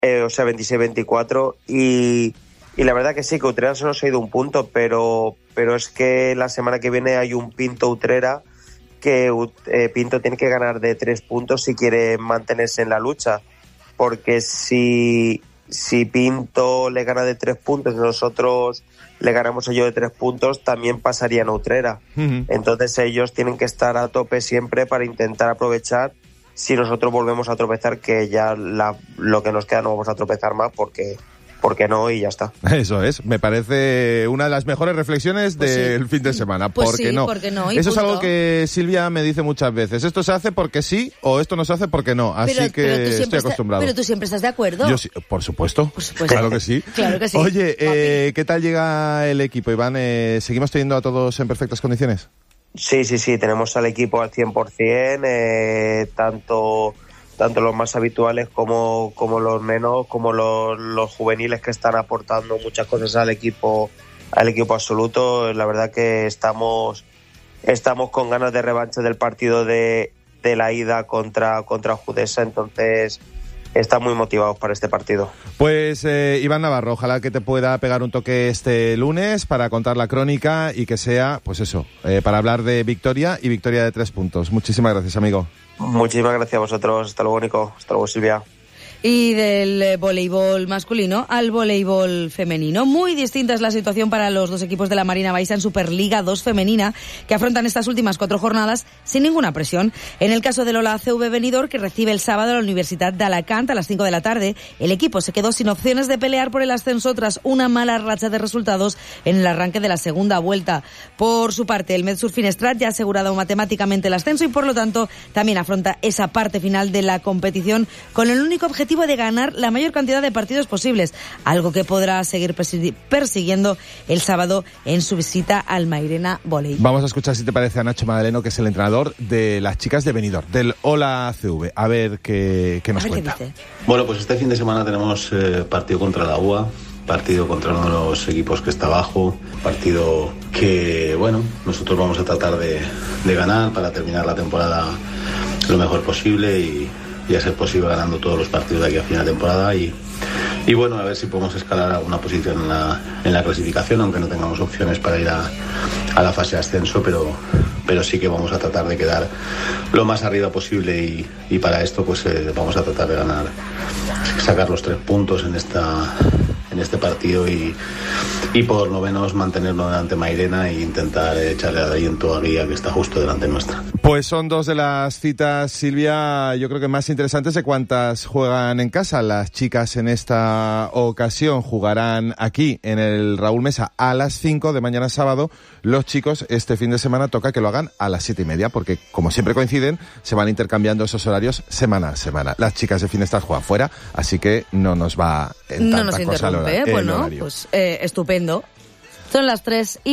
o sea, 26-24, y la verdad que sí, que Utrera se nos ha ido un punto, pero es que la semana que viene hay un Pinto-Utrera que Pinto tiene que ganar de 3 puntos si quiere mantenerse en la lucha, porque si Pinto le gana de 3 puntos y nosotros le ganamos a ellos de 3 puntos, también pasarían a Utrera. Uh-huh. Entonces ellos tienen que estar a tope siempre para intentar aprovechar. Si nosotros volvemos a tropezar, que ya lo que nos queda no vamos a tropezar más, porque no, y ya está. Eso es, me parece una de las mejores reflexiones del fin de semana. Pues ¿Por qué no? Porque no, eso punto. Es algo que Silvia me dice muchas veces. Esto se hace porque sí, o esto no se hace porque no. Así que estoy acostumbrado. Pero tú siempre estás de acuerdo. Yo sí, por supuesto. Claro que sí. Claro que sí. Oye, ¿qué tal llega el equipo, Iván? ¿Seguimos teniendo a todos en perfectas condiciones? Sí, tenemos al equipo al 100%, tanto los más habituales como los menos, como los juveniles que están aportando muchas cosas al equipo absoluto. La verdad que estamos con ganas de revancha del partido de la ida contra Judesa, entonces están muy motivados para este partido. Pues Iván Navarro, ojalá que te pueda pegar un toque este lunes para contar la crónica y que sea, pues eso, para hablar de victoria y victoria de 3 puntos. Muchísimas gracias, amigo. Muchísimas gracias a vosotros. Hasta luego, Nico. Hasta luego, Silvia. Y del voleibol masculino al voleibol femenino. Muy distinta es la situación para los dos equipos de la Marina Baixa en Superliga 2 femenina, que afrontan estas últimas 4 jornadas sin ninguna presión. En el caso del Ola ACV Benidorm, que recibe el sábado a la Universidad de Alacant a las 5 de la tarde, el equipo se quedó sin opciones de pelear por el ascenso tras una mala racha de resultados en el arranque de la segunda vuelta. Por su parte, el Metsur Finestrat ya ha asegurado matemáticamente el ascenso y por lo tanto también afronta esa parte final de la competición con el único objetivo de ganar la mayor cantidad de partidos posibles, algo que podrá seguir persiguiendo el sábado en su visita al Mairena Volley. Vamos a escuchar, si te parece, a Nacho Madaleno, que es el entrenador de las chicas de Benidorm, del Ola ACV. A ver qué nos cuenta. ¿Qué dice? Bueno, pues este fin de semana tenemos partido contra la UA, partido contra uno de los equipos que está abajo, partido que, bueno, nosotros vamos a tratar de ganar para terminar la temporada lo mejor posible y a ser posible ganando todos los partidos de aquí a final de temporada y bueno, a ver si podemos escalar alguna posición en la clasificación, aunque no tengamos opciones para ir a la fase de ascenso, pero sí que vamos a tratar de quedar lo más arriba posible y para esto pues vamos a tratar de ganar, sacar los 3 puntos en este partido y por lo menos mantenernos delante Mairena e intentar echarle aliento a Guía, que está justo delante nuestra. Pues son 2 de las citas, Silvia, yo creo que más interesantes de cuántas juegan en casa. Las chicas en esta ocasión jugarán aquí en el Raúl Mesa a las 5 de mañana sábado. Los chicos este fin de semana toca que lo hagan a las 7:30, porque como siempre coinciden, se van intercambiando esos horarios semana a semana. Las chicas de Finestrat juegan fuera, así que no nos va en tanta cosa el horario. Bueno, pues estupendo. Son las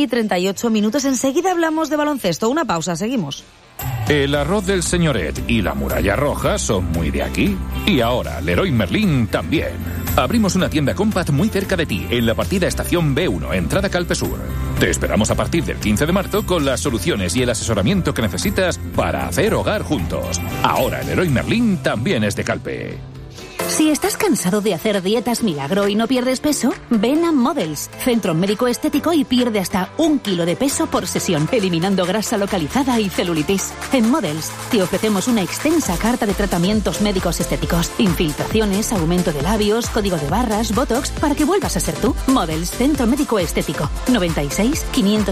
3:38. Enseguida hablamos de baloncesto. Una pausa, seguimos. El arroz del Señoret y la muralla roja son muy de aquí. Y ahora Leroy Merlin también. Abrimos una tienda Compact muy cerca de ti, en la partida Estación B1, entrada Calpe Sur. Te esperamos a partir del 15 de marzo con las soluciones y el asesoramiento que necesitas para hacer hogar juntos. Ahora Leroy Merlin también es de Calpe. Si estás cansado de hacer dietas milagro y no pierdes peso, ven a Models, centro médico estético, y pierde hasta 1 kilo de peso por sesión, eliminando grasa localizada y celulitis. En Models te ofrecemos una extensa carta de tratamientos médicos estéticos, infiltraciones, aumento de labios, código de barras, botox, para que vuelvas a ser tú. Models, centro médico estético, 96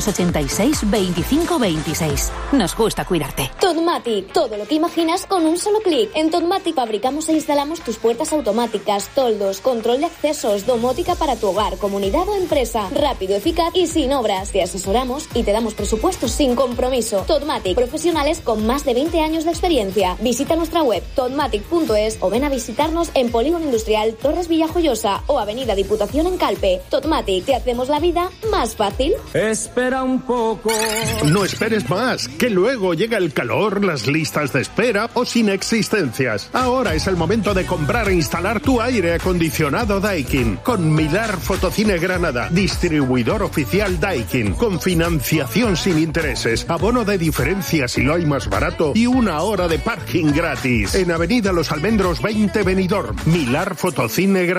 586 25 26. Nos gusta cuidarte. Totmatic, todo lo que imaginas con un solo clic. En Totmatic fabricamos e instalamos tus puertas automáticas, toldos, control de accesos, domótica para tu hogar, comunidad o empresa. Rápido, eficaz y sin obras. Te asesoramos y te damos presupuestos sin compromiso. Totmatic, profesionales con más de 20 años de experiencia. Visita nuestra web totmatic.es o ven a visitarnos en Polígono Industrial Torres Villajoyosa o Avenida Diputación en Calpe. Totmatic, te hacemos la vida más fácil. Espera un poco. No esperes más, que luego llega el calor, las listas de espera o sin existencias. Ahora es el momento de comprar en instalar tu aire acondicionado Daikin. Con Milar Fotocine Granada, distribuidor oficial Daikin, con financiación sin intereses, abono de diferencia si lo hay más barato y 1 hora de parking gratis. En Avenida Los Almendros 20 Benidorm, Milar Fotocine Granada.